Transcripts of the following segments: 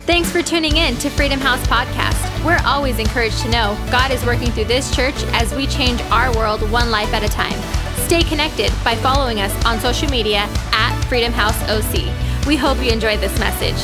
Thanks for tuning in to Freedom House Podcast. We're always encouraged to know God is working through this church as we change our world one life at a time. Stay connected by following us on social media at Freedom House OC. We hope you enjoyed this message.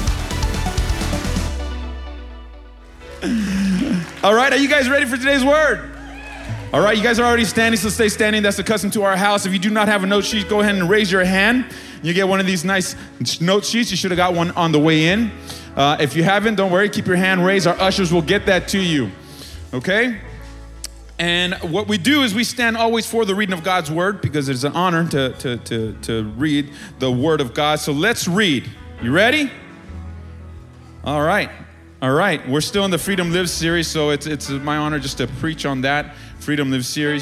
All right, are you guys ready for today's word? All right, you guys are already standing, so stay standing. That's the custom to our house. If you do not have a note sheet, go ahead and raise your hand. You get one of these nice note sheets. You should have got one on the way in. If you haven't, don't worry, keep your hand raised. Our ushers will get that to you, okay? And what we do is we stand always for the reading of God's word because it's an honor to read the word of God. So let's read. You ready? All right. We're still in the Freedom Lives series, so it's my honor just to preach on that Freedom Lives Here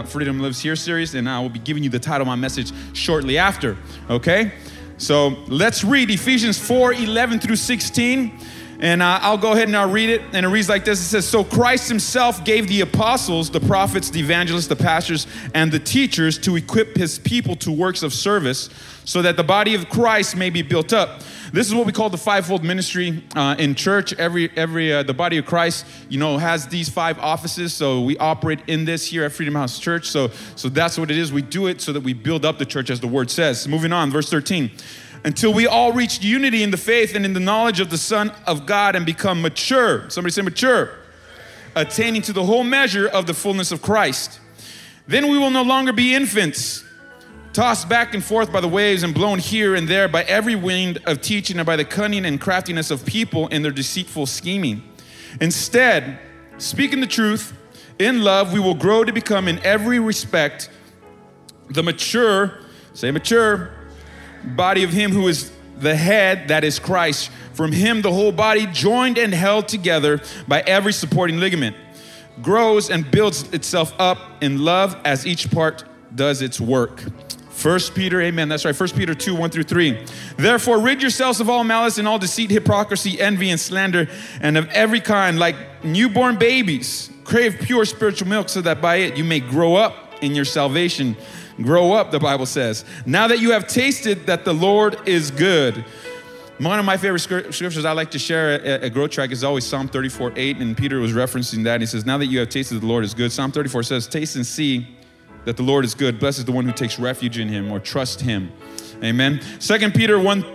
series, and I will be giving you the title of my message shortly after, okay? So let's read Ephesians 4:11 through 16, and I'll go ahead and I'll read it, and it reads like this. It says, "So Christ himself gave the apostles, the prophets, the evangelists, the pastors, and the teachers to equip his people to works of service, so that the body of Christ may be built up." This is what we call the fivefold ministry in church. The body of Christ, has these 5 offices. So we operate in this here at Freedom House Church. So that's what it is. We do it so that we build up the church as the word says. Moving on, verse 13. "Until we all reach unity in the faith and in the knowledge of the Son of God and become mature." Somebody say mature. "Attaining to the whole measure of the fullness of Christ. Then we will no longer be infants, tossed back and forth by the waves and blown here and there by every wind of teaching and by the cunning and craftiness of people in their deceitful scheming. Instead, speaking the truth in love, we will grow to become in every respect the mature," say mature, "body of him who is the head, that is Christ. From him the whole body, joined and held together by every supporting ligament, grows and builds itself up in love as each part does its work." 1 Peter, amen, that's right, 1 Peter 2, 1 through 3. "Therefore rid yourselves of all malice and all deceit, hypocrisy, envy, and slander, and of every kind. Like newborn babies, crave pure spiritual milk so that by it you may grow up in your salvation." Grow up, the Bible says. "Now that you have tasted that the Lord is good." One of my favorite scriptures I like to share at Growth Track is always Psalm 34:8, and Peter was referencing that. He says, "Now that you have tasted that the Lord is good." Psalm 34 says, "Taste and see that the Lord is good. Blessed is the one who takes refuge in him," or trust him. Amen. 2 Peter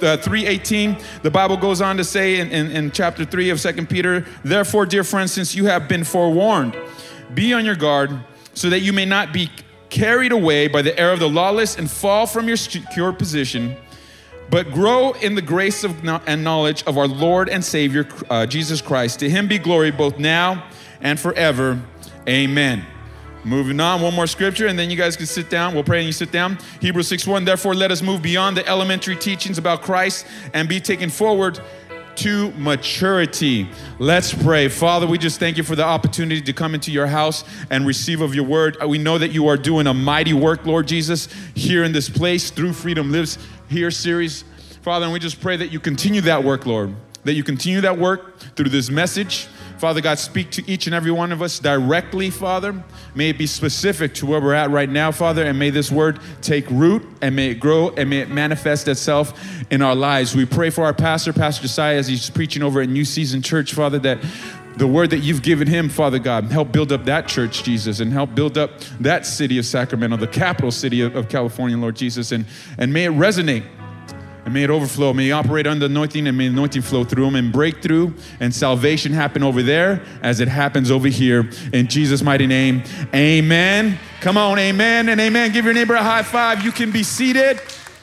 3:18, the Bible goes on to say in chapter 3 of 2 Peter, "Therefore, dear friends, since you have been forewarned, be on your guard so that you may not be carried away by the error of the lawless and fall from your secure position, but grow in the grace and knowledge of our Lord and Savior, Jesus Christ. To him be glory both now and forever. Amen." Moving on, one more scripture, and then you guys can sit down. We'll pray and you sit down. Hebrews 6:1, "Therefore let us move beyond the elementary teachings about Christ and be taken forward to maturity." Let's pray. Father, we just thank you for the opportunity to come into your house and receive of your word. We know that you are doing a mighty work, Lord Jesus, here in this place through Freedom Lives Here series. Father, and we just pray that you continue that work, Lord, that you continue that work through this message. Father God, speak to each and every one of us directly, Father. May it be specific to where we're at right now, Father, and may this word take root, and may it grow, and may it manifest itself in our lives. We pray for our pastor, Pastor Josiah, as he's preaching over at New Season Church, Father, that the word that you've given him, Father God, help build up that church, Jesus, and help build up that city of Sacramento, the capital city of California, Lord Jesus, and may it resonate. And may it overflow. May you operate under anointing, and may the anointing flow through them, and breakthrough and salvation happen over there as it happens over here. In Jesus' mighty name, amen. Come on, amen and amen. Give your neighbor a high five. You can be seated.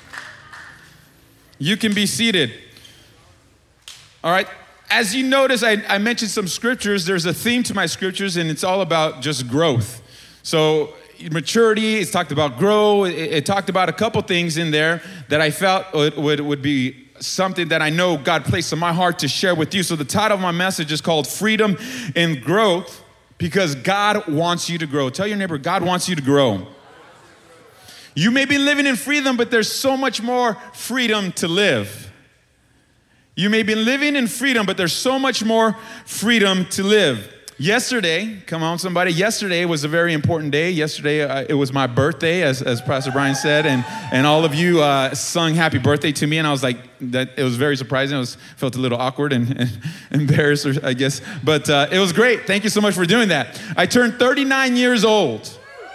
You can be seated. All right. As you notice, I mentioned some scriptures. There's a theme to my scriptures, and it's all about just growth. So maturity, it's talked about grow. It talked about a couple things in there that I felt would be something that I know God placed in my heart to share with you. So the title of my message is called Freedom in Growth, because God wants you to grow. Tell your neighbor, God wants you to grow. You may be living in freedom, but there's so much more freedom to live. You may be living in freedom, but there's so much more freedom to live. Yesterday, come on somebody, yesterday was a very important day. Yesterday, it was my birthday, as Pastor Brian said, and all of you sung happy birthday to me, and I was like, it was very surprising. Felt a little awkward and embarrassed, I guess, but it was great. Thank you so much for doing that. I turned 39 years old.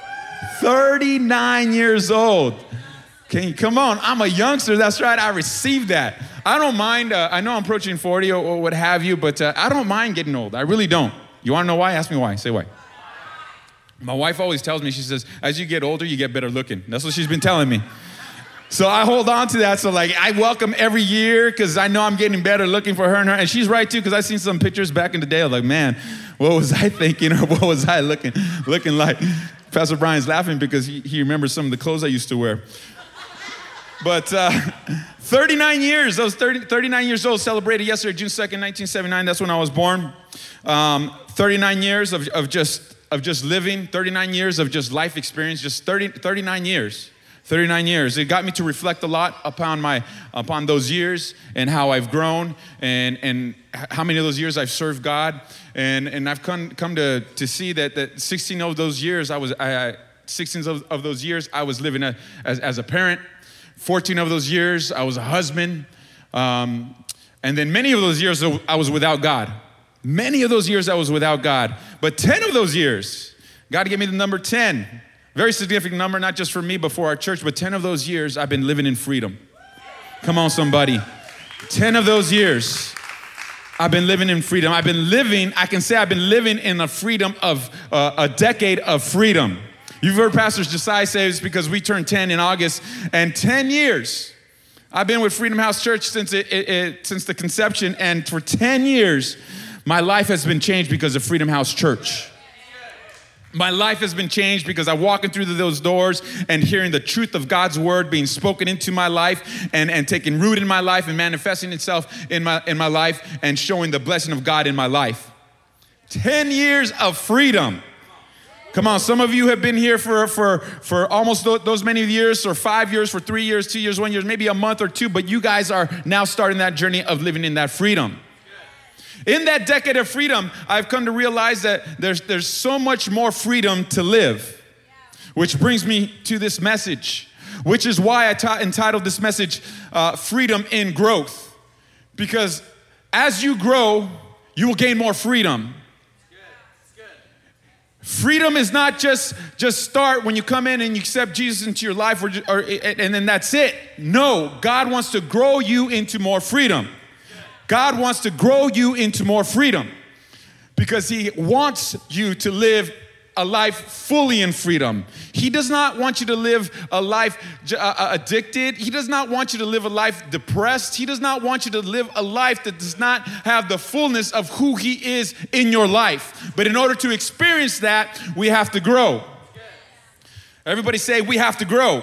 39 years old. Come on, I'm a youngster, that's right, I received that. I don't mind, I know I'm approaching 40 or what have you, but I don't mind getting old, I really don't. You wanna know why? Ask me why, say why. My wife always tells me, she says, as you get older, you get better looking. That's what she's been telling me. So I hold on to that, so like I welcome every year because I know I'm getting better looking for her, and she's right too, because I've seen some pictures back in the day, I was like, man, what was I thinking or what was I looking like? Pastor Brian's laughing because he remembers some of the clothes I used to wear. But 39 years, I was 39 years old, celebrated yesterday, June 2nd, 1979, that's when I was born. 39 years of just living, 39 years of just life experience, just 39 years. 39 years. It got me to reflect a lot upon those years and how I've grown and how many of those years I've served God. And I've come to see that 16 of those years I was living as a parent. 14 of those years I was a husband. And then many of those years I was without God. Many of those years I was without God. But 10 of those years, God gave me the number 10. Very significant number, not just for me, but for our church. But 10 of those years, I've been living in freedom. Come on, somebody. 10 of those years, I've been living in freedom. I can say I've been living in a freedom of, a decade of freedom. You've heard Pastor Josiah say it's because we turned 10 in August. And 10 years, I've been with Freedom House Church since the conception. And for 10 years, my life has been changed because of Freedom House Church. My life has been changed because I'm walking through those doors and hearing the truth of God's word being spoken into my life and taking root in my life and manifesting itself in my life and showing the blessing of God in my life. 10 years of freedom. Come on, some of you have been here for almost those many years, or 5 years, for 3 years, 2 years, 1 year, maybe a month or two, but you guys are now starting that journey of living in that freedom. In that decade of freedom, I've come to realize that there's so much more freedom to live, which brings me to this message, which is why I entitled this message, Freedom in Growth. Because as you grow, you will gain more freedom. Freedom is not just start when you come in and you accept Jesus into your life and then that's it. No, God wants to grow you into more freedom. God wants to grow you into more freedom because he wants you to live a life fully in freedom. He does not want you to live a life addicted. He does not want you to live a life depressed. He does not want you to live a life that does not have the fullness of who he is in your life. But in order to experience that, we have to grow. Everybody say, we have to grow.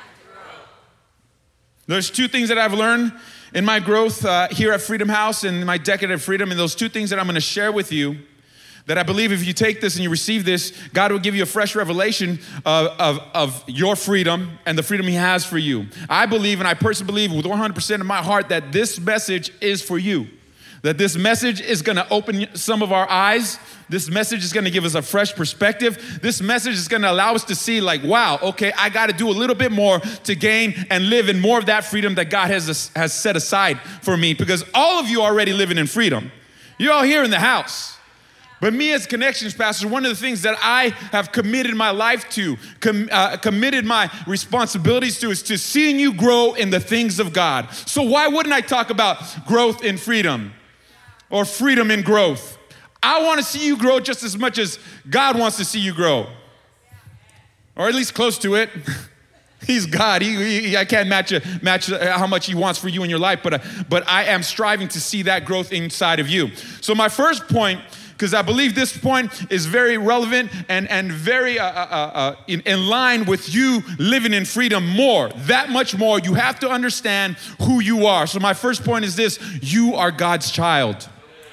There's two things that I've learned in my growth here at Freedom House and my decade of freedom, and those two things that I'm going to share with you, that I believe if you take this and you receive this, God will give you a fresh revelation of your freedom and the freedom he has for you. I believe, and I personally believe with 100% of my heart, that this message is for you. That this message is going to open some of our eyes. This message is going to give us a fresh perspective. This message is going to allow us to see like, wow, okay, I got to do a little bit more to gain and live in more of that freedom that God has set aside for me. Because all of you are already living in freedom. You're all here in the house. But me as Connections Pastor, one of the things that I have committed my life to, committed my responsibilities to, is to seeing you grow in the things of God. So why wouldn't I talk about growth in freedom? Or freedom in growth. I want to see you grow just as much as God wants to see you grow. Or at least close to it. He's God. I can't match how much he wants for you in your life, but I am striving to see that growth inside of you. So my first point, because I believe this point is very relevant and very in line with you living in freedom more. That much more, you have to understand who you are. So my first point is this: you are God's child.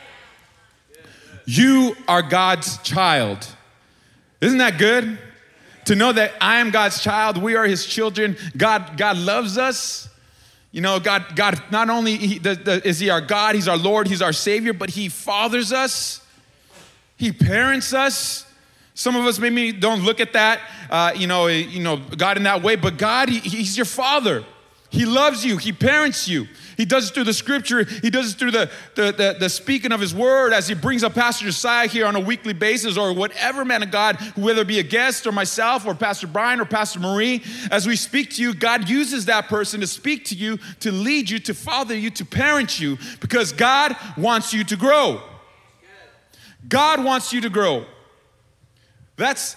You are God's child. Isn't that good? To know that I am God's child, we are his children. God loves us. You know, God not only is he our God, he's our Lord, he's our Savior, but he fathers us. He parents us. Some of us maybe don't look at that, God in that way, but God, He's your Father. He loves you. He parents you. He does it through the scripture. He does it through the speaking of His word as He brings up Pastor Josiah here on a weekly basis, or whatever man of God, whether it be a guest or myself or Pastor Brian or Pastor Marie. As we speak to you, God uses that person to speak to you, to lead you, to father you, to parent you, because God wants you to grow. God wants you to grow. That's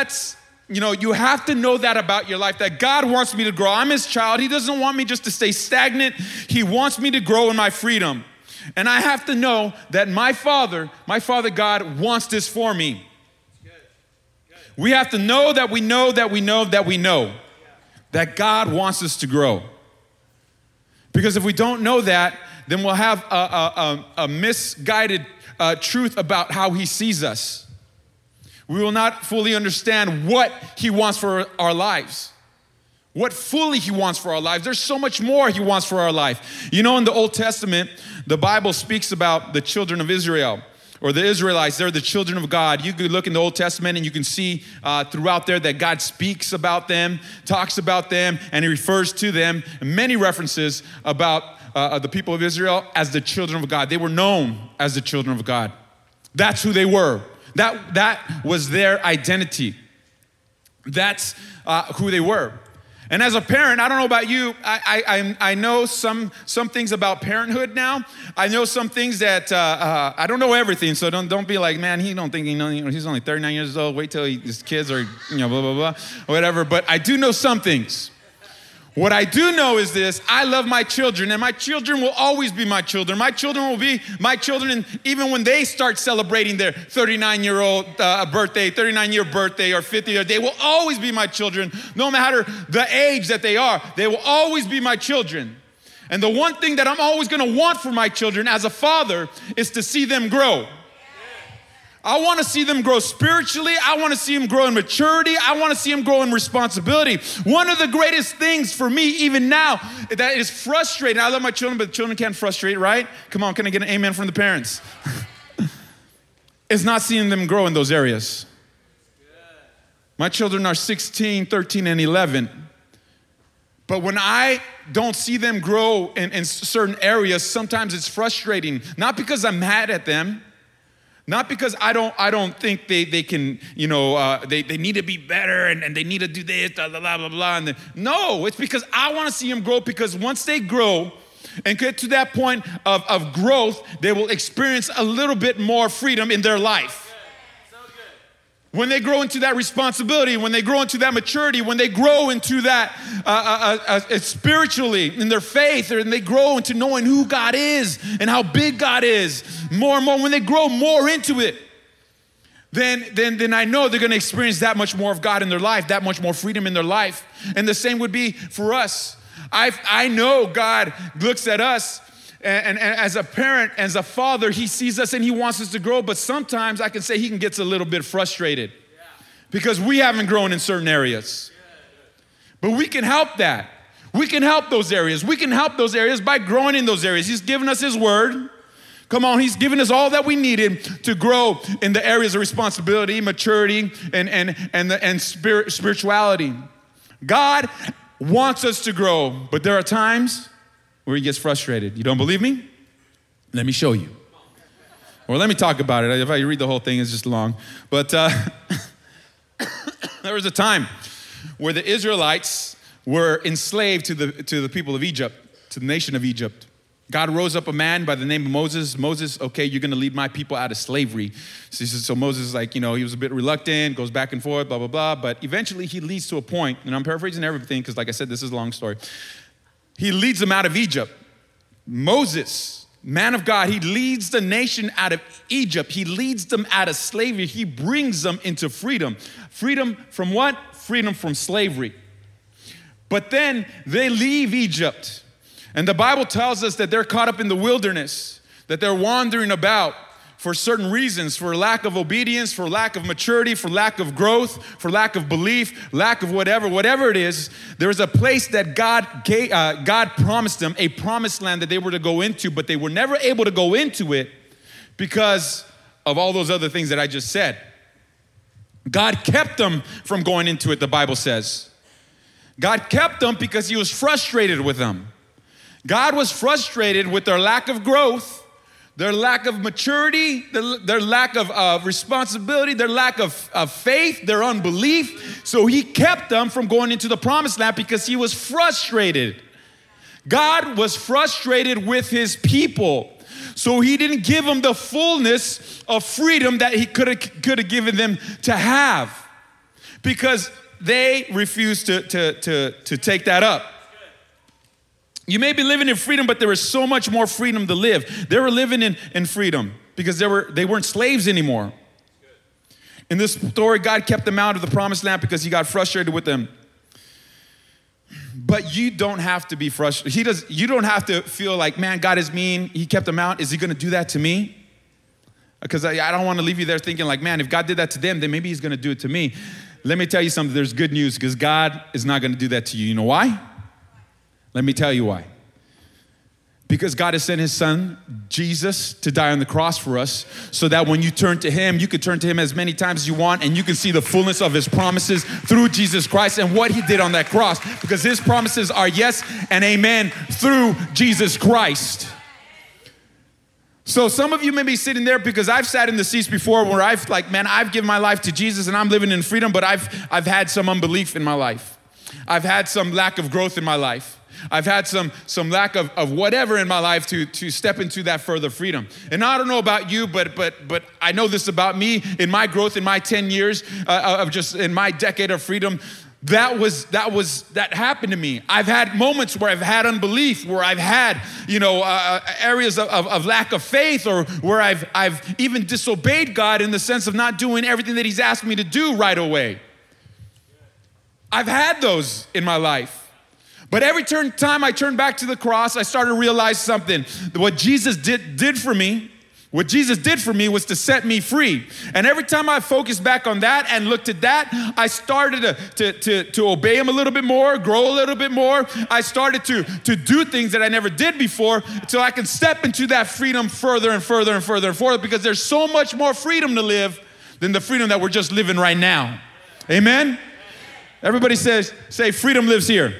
you have to know that about your life, that God wants me to grow. I'm His child. He doesn't want me just to stay stagnant. He wants me to grow in my freedom. And I have to know that my Father God wants this for me. We have to know that we know that we know that we know that God wants us to grow. Because if we don't know that, then we'll have a misguided truth about how He sees us. We will not fully understand what He wants for our lives. What fully He wants for our lives. There's so much more He wants for our life. In the Old Testament, the Bible speaks about the children of Israel, or the Israelites. They're the children of God. You could look in the Old Testament and you can see throughout there that God speaks about them, talks about them, and He refers to them. Many references about the people of Israel as the children of God. They were known as the children of God. That's who they were. That was their identity. That's who they were. And as a parent, I don't know about you, I know some things about parenthood now. I know some things that I don't know everything. So don't be like, man, he don't think he knows. He's only 39 years old. Wait till his kids are blah blah blah, or whatever. But I do know some things. What I do know is this: I love my children, and my children will always be my children. My children will be my children, and even when they start celebrating their 39-year-old birthday, 39-year birthday, or 50-year, they will always be my children, no matter the age that they are. They will always be my children. And the one thing that I'm always going to want for my children as a father is to see them grow. I want to see them grow spiritually. I want to see them grow in maturity. I want to see them grow in responsibility. One of the greatest things for me, even now, that is frustrating. I love my children, but children can't frustrate, right? Come on, can I get an amen from the parents? It's not seeing them grow in those areas. My children are 16, 13, and 11. But when I don't see them grow in certain areas, sometimes it's frustrating. Not because I'm mad at them. Not because I don't think they can, they need to be better and they need to do this, blah, blah, blah, blah. No, it's because I want to see them grow, because once they grow and get to that point of growth, they will experience a little bit more freedom in their life. When they grow into that responsibility, when they grow into that maturity, when they grow into that spiritually in their faith, and they grow into knowing who God is and how big God is, more and more, when they grow more into it, then I know they're going to experience that much more of God in their life, that much more freedom in their life. And the same would be for us. I know God looks at us, and as a parent, as a father, He sees us and He wants us to grow, but sometimes I can say He gets a little bit frustrated because we haven't grown in certain areas. But we can help that. We can help those areas. We can help those areas by growing in those areas. He's given us His word. Come on, He's given us all that we needed to grow in the areas of responsibility, maturity, and spirituality. God wants us to grow, but there are times where He gets frustrated. You don't believe me? Let me show you. Or let me talk about it. If I read the whole thing, it's just long. But there was a time where the Israelites were enslaved to the people of Egypt, to the nation of Egypt. God rose up a man by the name of Moses. Moses, okay, you're going to lead my people out of slavery. So Moses is like, he was a bit reluctant, goes back and forth, blah, blah, blah. But eventually he leads to a point, and I'm paraphrasing everything because like I said, this is a long story. He leads them out of Egypt. Moses, man of God, he leads the nation out of Egypt. He leads them out of slavery. He brings them into freedom. Freedom from what? Freedom from slavery. But then they leave Egypt. And the Bible tells us that they're caught up in the wilderness, that they're wandering about for certain reasons, for lack of obedience, for lack of maturity, for lack of growth, for lack of belief, lack of whatever it is. There's a place that God promised them, a promised land that they were to go into, but they were never able to go into it because of all those other things that I just said. God kept them from going into it, the Bible says. God kept them because he was frustrated with them. God was frustrated with their lack of growth, their lack of maturity, their lack of responsibility, their lack of faith, their unbelief. So he kept them from going into the promised land because he was frustrated. God was frustrated with his people. So he didn't give them the fullness of freedom that he could have given them to have, because they refused to take that up. You may be living in freedom, but there is so much more freedom to live. They were living in freedom because they weren't slaves anymore. In this story, God kept them out of the promised land because he got frustrated with them. But you don't have to be frustrated. You don't have to feel like, man, God is mean. He kept them out. Is he going to do that to me? Because I don't want to leave you there thinking like, man, if God did that to them, then maybe he's going to do it to me. Let me tell you something. There's good news, because God is not going to do that to you. You know why? Let me tell you why. Because God has sent his son, Jesus, to die on the cross for us, so that when you turn to him, you can turn to him as many times as you want, and you can see the fullness of his promises through Jesus Christ and what he did on that cross. Because his promises are yes and amen through Jesus Christ. So some of you may be sitting there, because I've sat in the seats before where I've given my life to Jesus and I'm living in freedom, but I've had some unbelief in my life. I've had some lack of growth in my life. I've had some lack of whatever in my life to step into that further freedom. And I don't know about you, but I know this about me. In my growth, in my 10 years of just in my decade of freedom, that happened to me. I've had moments where I've had unbelief, where I've had areas of lack of faith, or where I've even disobeyed God in the sense of not doing everything that he's asked me to do right away. I've had those in my life. But every time I turned back to the cross, I started to realize something. What Jesus did for me was to set me free. And every time I focused back on that and looked at that, I started to obey him a little bit more, grow a little bit more. I started to do things that I never did before, so I can step into that freedom further and further and further and further, because there's so much more freedom to live than the freedom that we're just living right now. Amen? Everybody say freedom lives here.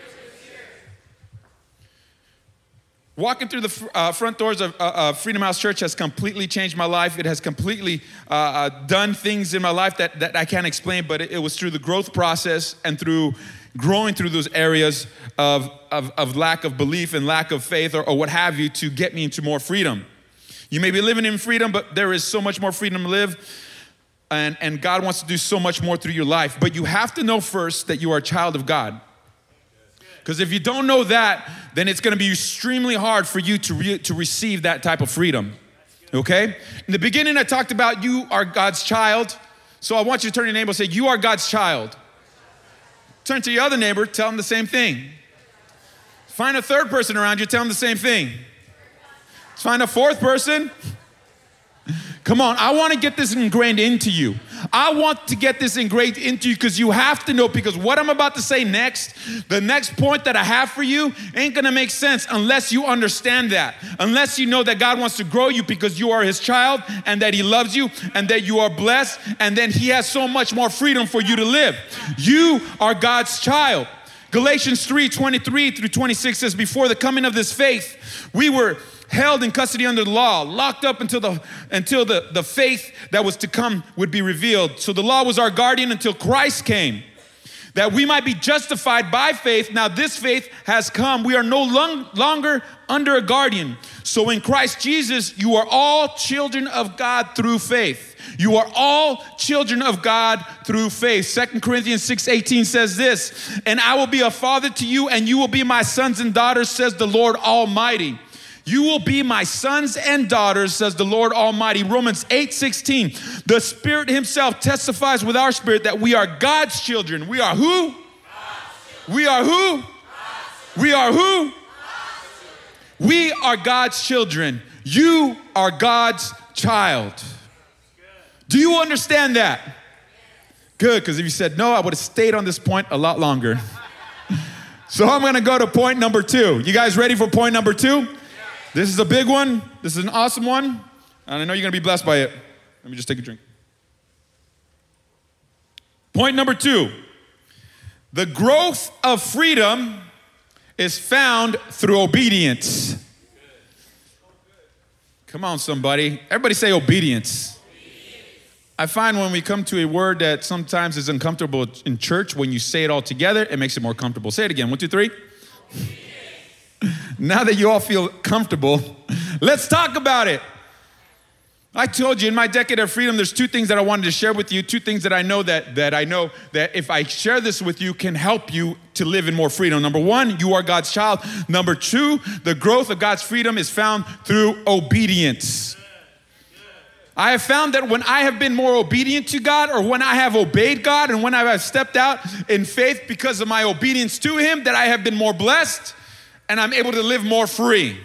Walking through the front doors of Freedom House Church has completely changed my life. It has completely done things in my life that I can't explain, but it was through the growth process and through growing through those areas of lack of belief and lack of faith or what have you, to get me into more freedom. You may be living in freedom, but there is so much more freedom to live, and God wants to do so much more through your life. But you have to know first that you are a child of God. Because if you don't know that, then it's going to be extremely hard for you to receive that type of freedom, okay? In the beginning, I talked about you are God's child. So I want you to turn to your neighbor and say, you are God's child. Turn to your other neighbor, tell them the same thing. Find a third person around you, tell them the same thing. Find a fourth person. Come on, I want to get this ingrained into you. I want to get this ingrained into you, because you have to know, because what I'm about to say next, the next point that I have for you ain't going to make sense unless you understand that. Unless you know that God wants to grow you because you are his child, and that he loves you, and that you are blessed, and then he has so much more freedom for you to live. You are God's child. Galatians 3:23-26 says, before the coming of this faith, we were held in custody under the law, locked up until the faith that was to come would be revealed. So the law was our guardian until Christ came, that we might be justified by faith. Now this faith has come. We are no longer under a guardian. So in Christ Jesus, you are all children of God through faith. You are all children of God through faith. 2 Corinthians 6:18 says this, and I will be a father to you, and you will be my sons and daughters, says the Lord Almighty. You will be my sons and daughters, says the Lord Almighty. Romans 8:16. The Spirit himself testifies with our spirit that we are God's children. We are who? We are who? We are who? We are God's children. You are God's child. Do you understand that? Good, because if you said no, I would have stayed on this point a lot longer. So I'm going to go to point number 2. You guys ready for point number 2? This is a big one. This is an awesome one. And I know you're going to be blessed by it. Let me just take a drink. Point number 2. The growth of freedom is found through obedience. Come on, somebody. Everybody say obedience. I find when we come to a word that sometimes is uncomfortable in church, when you say it all together, it makes it more comfortable. Say it again. 1, 2, 3. Now that you all feel comfortable, let's talk about it. I told you in my decade of freedom, there's 2 things that I wanted to share with you, 2 things that I know that if I share this with you can help you to live in more freedom. Number 1, you are God's child. Number 2, the growth of God's freedom is found through obedience. I have found that when I have been more obedient to God, or when I have obeyed God, and when I have stepped out in faith because of my obedience to Him, that I have been more blessed and I'm able to live more free.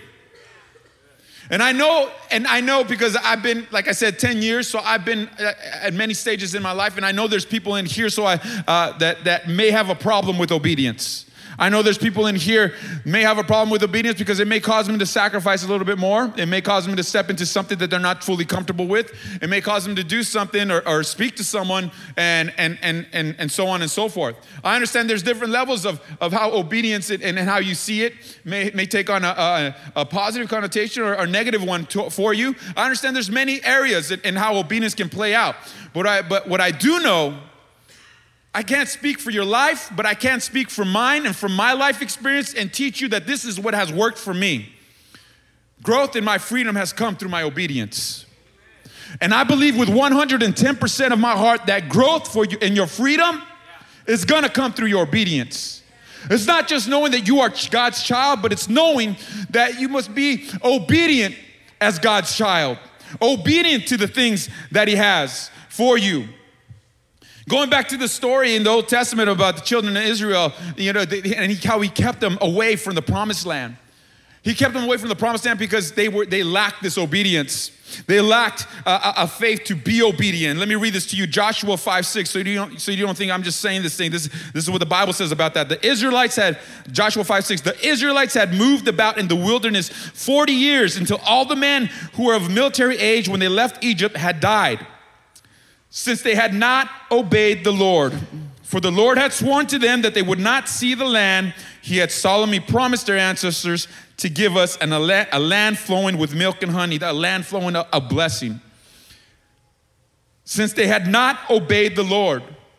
And I know because I've been, like I said, 10 years, so I've been at many stages in my life, and I know there's people in here that may have a problem with obedience. I know there's people in here may have a problem with obedience because it may cause them to sacrifice a little bit more. It may cause them to step into something that they're not fully comfortable with. It may cause them to do something or speak to someone and so on and so forth. I understand there's different levels of how obedience and how you see it may take on a positive connotation or a negative one for you. I understand there's many areas in how obedience can play out. But what I do know, I can't speak for your life, but I can speak for mine and from my life experience and teach you that this is what has worked for me. Growth in my freedom has come through my obedience. And I believe with 110% of my heart that growth for you in your freedom is gonna come through your obedience. It's not just knowing that you are God's child, but it's knowing that you must be obedient as God's child, obedient to the things that He has for you. Going back to the story in the Old Testament about the children of Israel, how He kept them away from the promised land. He kept them away from the promised land because they lacked this obedience. They lacked a faith to be obedient. Let me read this to you, Joshua 5:6. So you don't think I'm just saying this thing. This is what the Bible says about that. Joshua 5:6. The Israelites had moved about in the wilderness 40 years until all the men who were of military age when they left Egypt had died, since they had not obeyed the Lord. For the Lord had sworn to them that they would not see the land He had solemnly promised their ancestors to give us, and a land flowing with milk and honey, a land flowing a blessing. Since they had not obeyed the Lord.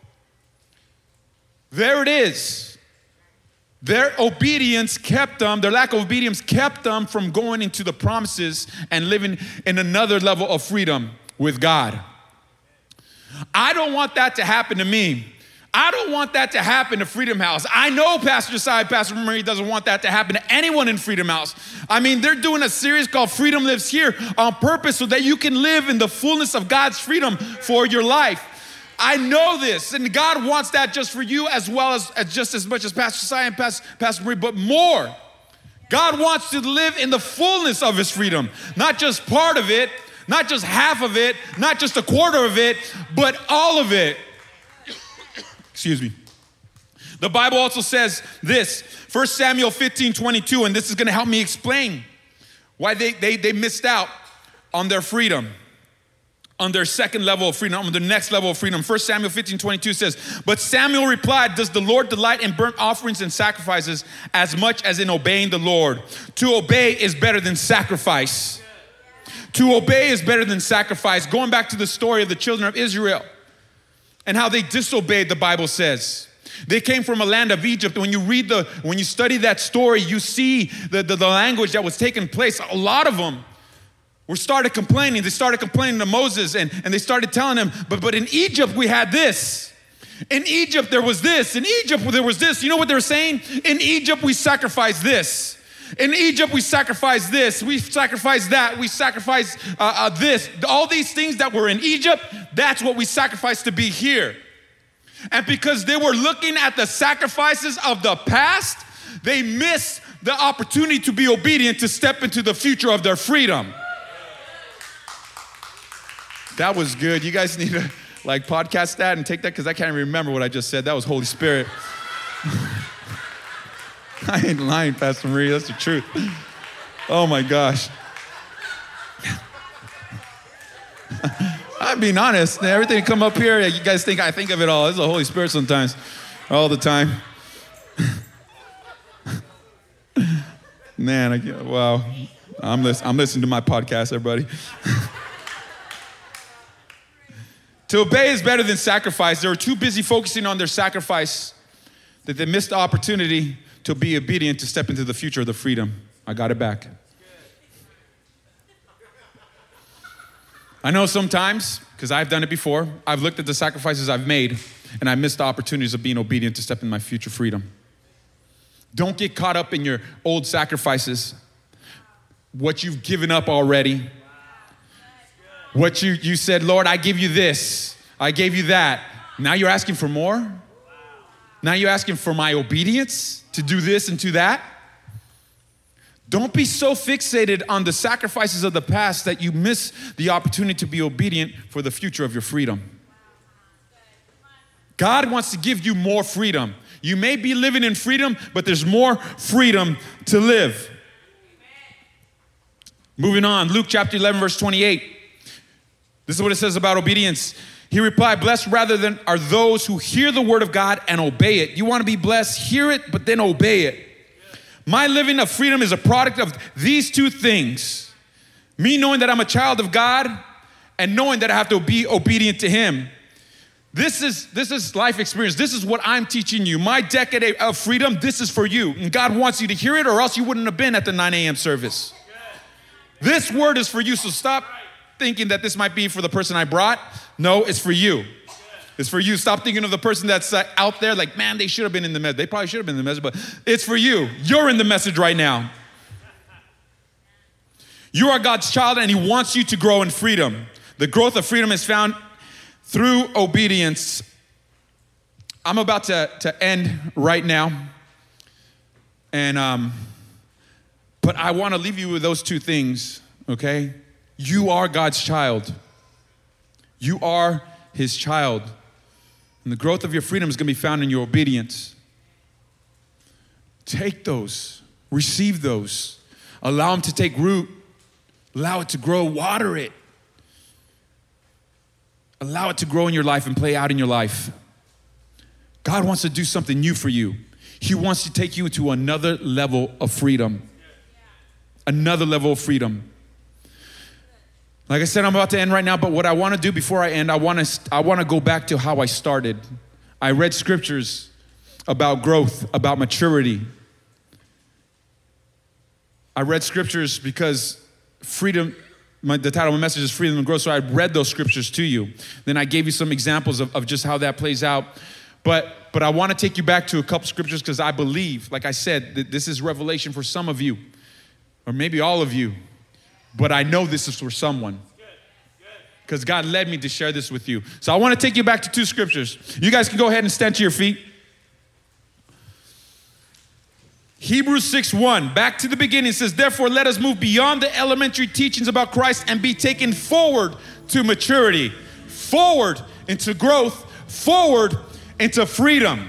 There it is. Their obedience kept them, their lack of obedience kept them from going into the promises and living in another level of freedom with God. I don't want that to happen to me. I don't want that to happen to Freedom House. I know Pastor Josiah, Pastor Marie doesn't want that to happen to anyone in Freedom House. I mean, they're doing a series called Freedom Lives Here on purpose so that you can live in the fullness of God's freedom for your life. I know this, and God wants that just for you as well as just as much as Pastor Josiah and Pastor Marie, but more. God wants to live in the fullness of His freedom, not just part of it, not just half of it, not just a quarter of it, but all of it. Excuse me. The Bible also says this, 1 Samuel 15:22, and this is going to help me explain why they missed out on their freedom, on their second level of freedom, on the next level of freedom. 1 Samuel 15:22 says, but Samuel replied, does the Lord delight in burnt offerings and sacrifices as much as in obeying the Lord? To obey is better than sacrifice. To obey is better than sacrifice. Going back to the story of the children of Israel and how they disobeyed, the Bible says. They came from a land of Egypt. When you study that story, you see the language that was taking place. A lot of them started complaining. They started complaining to Moses and they started telling him, but in Egypt we had this. In Egypt there was this. In Egypt there was this. You know what they were saying? In Egypt we sacrificed this. In Egypt, we sacrificed this, we sacrificed that, we sacrificed this. All these things that were in Egypt, that's what we sacrificed to be here. And because they were looking at the sacrifices of the past, they missed the opportunity to be obedient to step into the future of their freedom. That was good. You guys need to podcast that and take that because I can't remember what I just said. That was Holy Spirit. I ain't lying, Pastor Marie. That's the truth. Oh my gosh. I'm being honest. Everything come up here, you guys think I think of it all. It's the Holy Spirit sometimes, all the time. Man, wow. I'm listening to my podcast, everybody. To obey is better than sacrifice. They were too busy focusing on their sacrifice that they missed the opportunity to be obedient, to step into the future of the freedom. I got it back. I know sometimes, because I've done it before, I've looked at the sacrifices I've made and I missed the opportunities of being obedient to step in my future freedom. Don't get caught up in your old sacrifices, what you've given up already. What you said, Lord, I give you this, I gave you that. Now you're asking for more? Now you're asking for my obedience to do this and to that? Don't be so fixated on the sacrifices of the past that you miss the opportunity to be obedient for the future of your freedom. God wants to give you more freedom. You may be living in freedom, but there's more freedom to live. Moving on, Luke chapter 11, verse 28. This is what it says about obedience. He replied, blessed rather than are those who hear the word of God and obey it. You want to be blessed, hear it, but then obey it. My living of freedom is a product of these two things. Me knowing that I'm a child of God and knowing that I have to be obedient to Him. This is life experience. This is what I'm teaching you. My decade of freedom, this is for you. And God wants you to hear it or else you wouldn't have been at the 9 a.m. service. This word is for you, so stop thinking that this might be for the person I brought. No, it's for you. It's for you. Stop thinking of the person that's out there like, man, they should have been in the message. They probably should have been in the message, but it's for you. You're in the message right now. You are God's child and He wants you to grow in freedom. The growth of freedom is found through obedience. I'm about to end right now. And but I want to leave you with those two things, okay? You are God's child. You are His child. And the growth of your freedom is going to be found in your obedience. Take those. Receive those. Allow them to take root. Allow it to grow. Water it. Allow it to grow in your life and play out in your life. God wants to do something new for you. He wants to take you to another level of freedom. Another level of freedom. Like I said, I'm about to end right now, but what I want to do before I end, I want to go back to how I started. I read scriptures about growth, about maturity. I read scriptures because freedom, the title of my message is Freedom and Growth, so I read those scriptures to you. Then I gave you some examples of just how that plays out. But I want to take you back to a couple scriptures because I believe, like I said, that this is revelation for some of you, or maybe all of you. But I know this is for someone because God led me to share this with you. So I want to take you back to two scriptures. You guys can go ahead and stand to your feet. Hebrews 6:1, back to the beginning, says, therefore let us move beyond the elementary teachings about Christ and be taken forward to maturity, forward into growth, forward into freedom.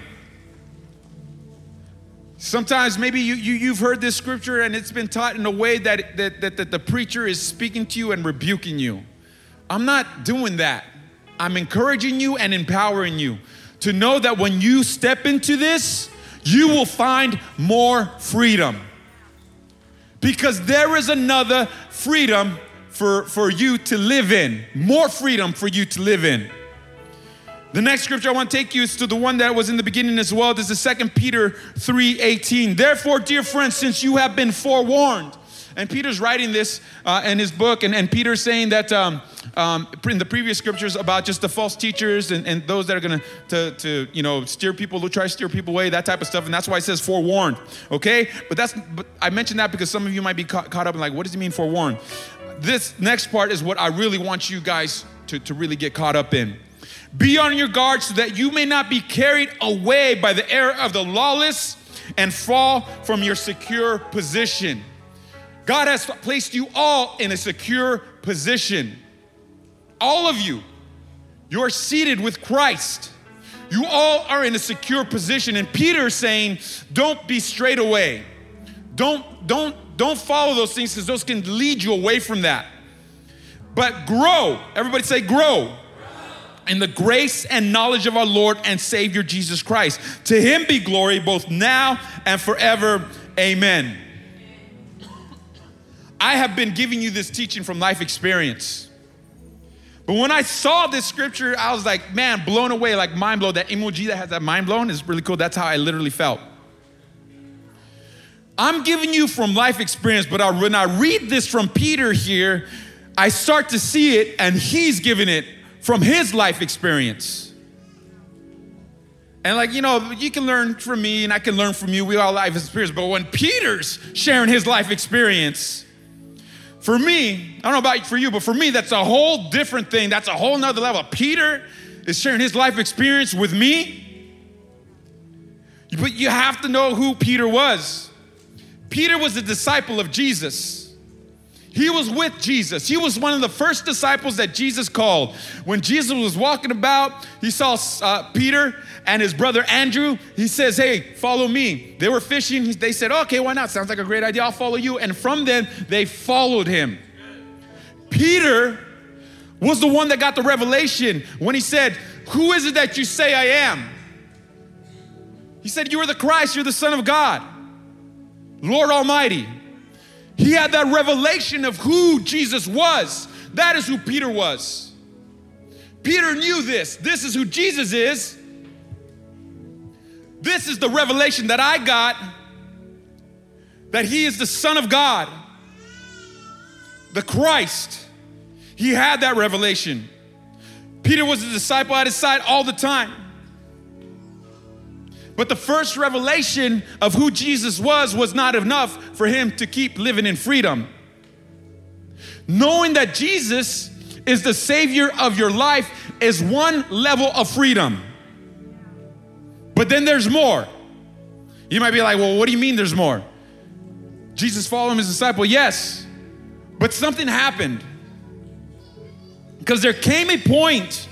Sometimes maybe you've heard this scripture and it's been taught in a way that the preacher is speaking to you and rebuking you. I'm not doing that. I'm encouraging you and empowering you to know that when you step into this, you will find more freedom. Because there is another freedom for you to live in. More freedom for you to live in. The next scripture I want to take you is to the one that was in the beginning as well. This is 2 Peter 3:18. Therefore, dear friends, since you have been forewarned. And Peter's writing this in his book. And Peter's saying that in the previous scriptures about just the false teachers and those that are going to steer people, who try to steer people away, that type of stuff. And that's why it says forewarned, okay? But I mentioned that because some of you might be caught up in like, what does he mean forewarned? This next part is what I really want you guys to really get caught up in. Be on your guard so that you may not be carried away by the error of the lawless and fall from your secure position. God has placed you all in a secure position. All of you. You're seated with Christ. You all are in a secure position. And Peter's saying, don't be strayed away. Don't follow those things because those can lead you away from that. but grow. Everybody say grow. In the grace and knowledge of our Lord and Savior Jesus Christ. To him be glory both now and forever. Amen. I have been giving you this teaching from life experience. But when I saw this scripture, I was like, man, blown away, like mind blown. That emoji that has that mind blown is really cool. That's how I literally felt. I'm giving you from life experience, but when I read this from Peter here, I start to see it, and he's giving it from his life experience. And like, you know, you can learn from me and I can learn from you. We all life experience. But when Peter's sharing his life experience, for me, I don't know about for you, but for me, that's a whole different thing. That's a whole nother level. Peter is sharing his life experience with me. But you have to know who Peter was. Peter was a disciple of Jesus. He was with Jesus. He was one of the first disciples that Jesus called. When Jesus was walking about, he saw Peter and his brother Andrew. He says, hey, follow me. They were fishing. They said, okay, why not? Sounds like a great idea. I'll follow you. And from then, they followed him. Peter was the one that got the revelation when he said, who is it that you say I am? He said, you are the Christ. You're the Son of God, Lord Almighty. He had that revelation of who Jesus was. That is who Peter was. Peter knew this. This is who Jesus is. This is the revelation that I got, that he is the Son of God, the Christ. He had that revelation. Peter was a disciple at his side all the time. But the first revelation of who Jesus was not enough for him to keep living in freedom. Knowing that Jesus is the Savior of your life is one level of freedom. But then there's more. You might be like, well, what do you mean there's more? Jesus followed him as a disciple, yes. But something happened. Because there came a point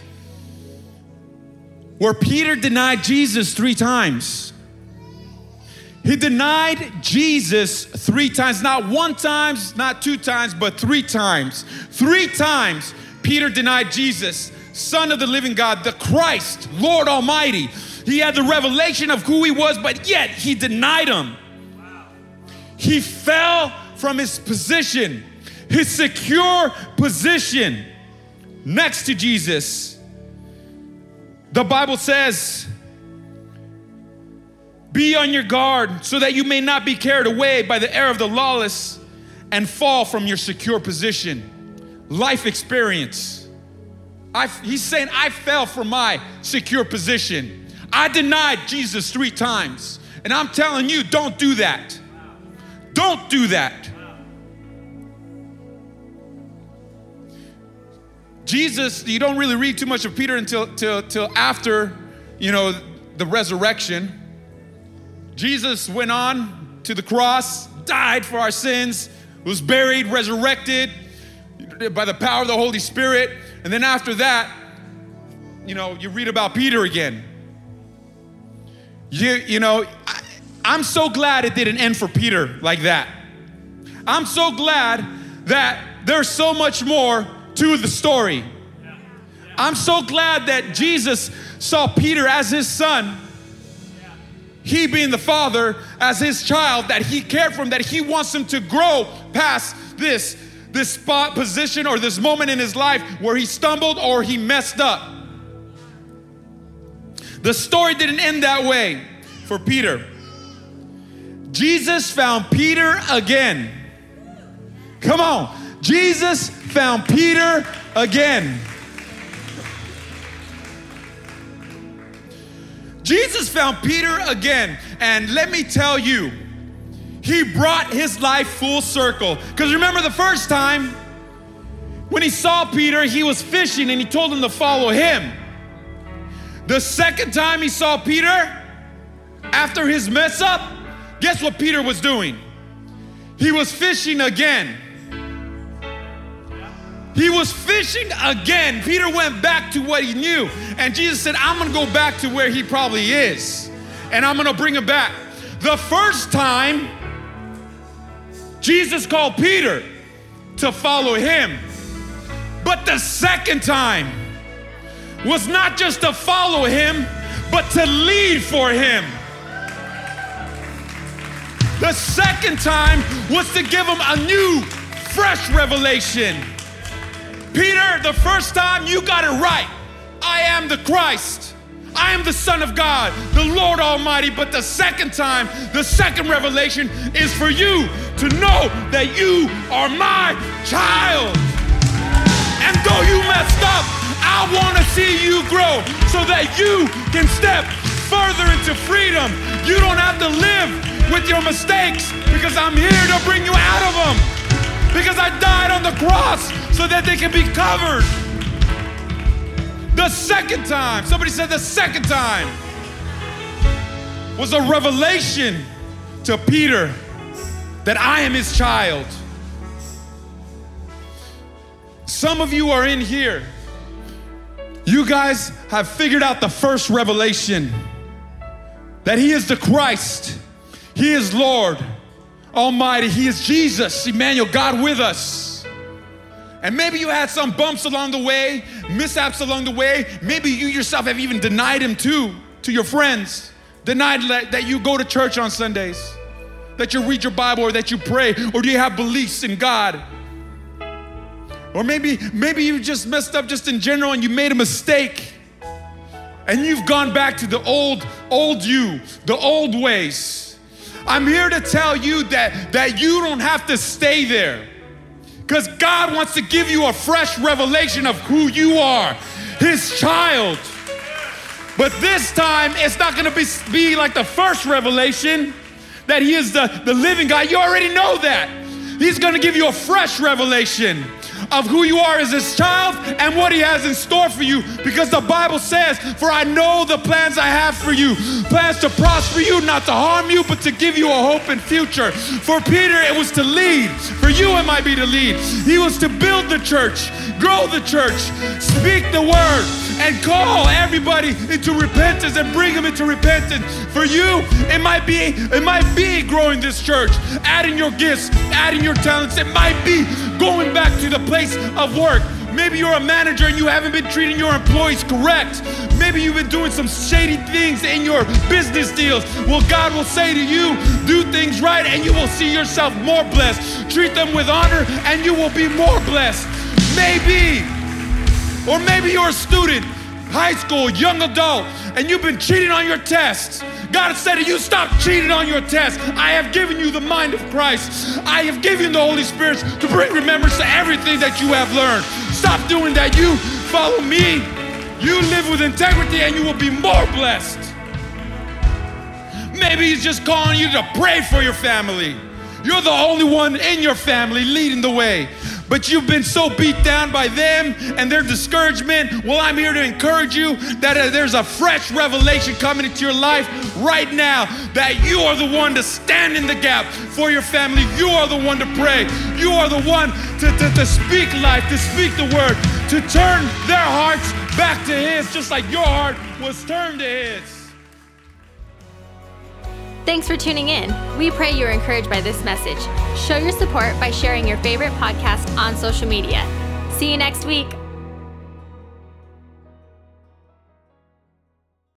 where Peter denied Jesus 3 times. He denied Jesus 3 times, not 1 time, not 2 times, but 3 times. 3 times Peter denied Jesus, Son of the living God, the Christ, Lord Almighty. He had the revelation of who he was, but yet he denied him. He fell from his position, his secure position next to Jesus. The Bible says, be on your guard so that you may not be carried away by the air of the lawless and fall from your secure position. Life experience. He's saying, I fell from my secure position. I denied Jesus 3 times. And I'm telling you, don't do that. Don't do that. Jesus, you don't really read too much of Peter until after, the resurrection. Jesus went on to the cross, died for our sins, was buried, resurrected by the power of the Holy Spirit. And then after that, you read about Peter again. I'm so glad it didn't end for Peter like that. I'm so glad that there's so much more to the story. I'm so glad that Jesus saw Peter as his son, he being the father, as his child, that he cared for him, that he wants him to grow past this spot position or this moment in his life where he stumbled or he messed up. The story didn't end that way for Peter. Jesus found Peter again. Come on. Jesus found Peter again. Jesus found Peter again. And let me tell you, he brought his life full circle. Because remember the first time when he saw Peter, he was fishing and he told him to follow him. The second time he saw Peter, after his mess up, guess what Peter was doing? He was fishing again. He was fishing again. Peter went back to what he knew. And Jesus said, I'm going to go back to where he probably is. And I'm going to bring him back. The first time, Jesus called Peter to follow him. But the second time was not just to follow him, but to lead for him. The second time was to give him a new, fresh revelation. Peter, the first time you got it right. I am the Christ. I am the Son of God, the Lord Almighty. But the second time, the second revelation is for you to know that you are my child. And though you messed up, I want to see you grow so that you can step further into freedom. You don't have to live with your mistakes because I'm here to bring you out of them. Because I died on the cross so that they can be covered. The second time, somebody said the second time, was a revelation to Peter that I am his child. Some of you are in here. You guys have figured out the first revelation, that he is the Christ. He is Lord Almighty. He is Jesus, Emmanuel, God with us. And maybe you had some bumps along the way, mishaps along the way. Maybe you yourself have even denied him too, to your friends. Denied that you go to church on Sundays, that you read your Bible, or that you pray, or do you have beliefs in God? Or maybe you just messed up just in general and you made a mistake. And you've gone back to the old you, the old ways. I'm here to tell you that you don't have to stay there. Because God wants to give you a fresh revelation of who you are, his child. But this time, it's not going to be like the first revelation, that he is the living God. You already know that. He's going to give you a fresh revelation of who you are as his child and what he has in store for you. Because the Bible says, for I know the plans I have for you, plans to prosper you, not to harm you, but to give you a hope and future. For Peter, it was to lead. For you, it might be to lead. He was to build the church, grow the church, speak the word, and call everybody into repentance and bring them into repentance. For you, it might be growing this church, adding your gifts, adding your talents. It might be going back to the place of work. Maybe you're a manager and you haven't been treating your employees correct. Maybe you've been doing some shady things in your business deals. Well, God will say to you, do things right and you will see yourself more blessed. Treat them with honor and you will be more blessed. Maybe. Or maybe you're a student, high school, young adult, and you've been cheating on your tests. God has said to you, stop cheating on your tests. I have given you the mind of Christ. I have given the Holy Spirit to bring remembrance to everything that you have learned. Stop doing that. You follow me. You live with integrity and you will be more blessed. Maybe he's just calling you to pray for your family. You're the only one in your family leading the way. But you've been so beat down by them and their discouragement. Well, I'm here to encourage you that there's a fresh revelation coming into your life right now, that you are the one to stand in the gap for your family. You are the one to pray. You are the one to speak life, to speak the word, to turn their hearts back to his, just like your heart was turned to his. Thanks for tuning in. We pray you're encouraged by this message. Show your support by sharing your favorite podcast on social media. See you next week.